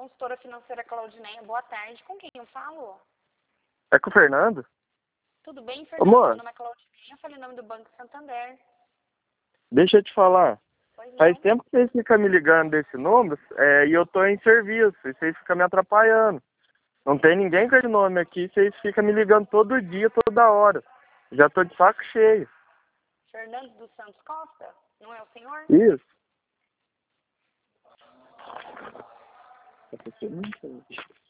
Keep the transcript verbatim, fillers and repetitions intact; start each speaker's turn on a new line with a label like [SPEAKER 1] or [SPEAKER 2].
[SPEAKER 1] consultora financeira Claudineia. Boa tarde. Com quem eu falo?
[SPEAKER 2] É com o Fernando?
[SPEAKER 1] Tudo bem, Fernando?
[SPEAKER 2] Amor.
[SPEAKER 1] Meu nome é Claudineia. Eu falei o nome do Banco Santander.
[SPEAKER 2] Deixa eu te falar.
[SPEAKER 1] Pois não?
[SPEAKER 2] Faz tempo que vocês ficam me ligando desse número é, e eu tô em serviço e vocês ficam me atrapalhando. Não tem ninguém com esse nome aqui, vocês ficam me ligando todo dia, toda hora. Já tô de saco cheio.
[SPEAKER 1] Fernando dos Santos Costa? Não é o senhor?
[SPEAKER 2] Isso.